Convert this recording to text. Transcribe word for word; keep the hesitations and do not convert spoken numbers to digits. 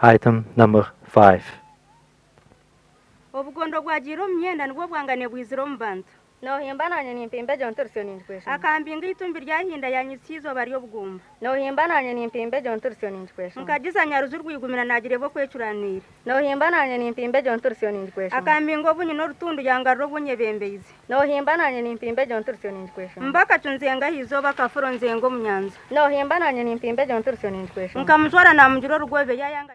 Item number five. Obugondo bwagiro myenda nibwo bwangane bwiziro mbantu. No himbananye nimpimbe jonturusyo ninkwesha. Akambinga itumbi ryahinda yanyisizo bariyo bugumba. No himbananye nimpimbe jonturusyo ninkwesha. Nkagiza nyaruzu rwigumira nagirebo kwecuranira. No himbananye nimpimbe jonturusyo ninkwesha. Akambinga obunyi no rutundu yangarro bunyebembeize. No himbananye nimpimbe jonturusyo ninkwesha. Mbaka tunzenga hizo bakafuro nzengo munyanza. No himbananye nimpimbe jonturusyo ninkwesha. Nkamujora na mujiro rugwebe yayanga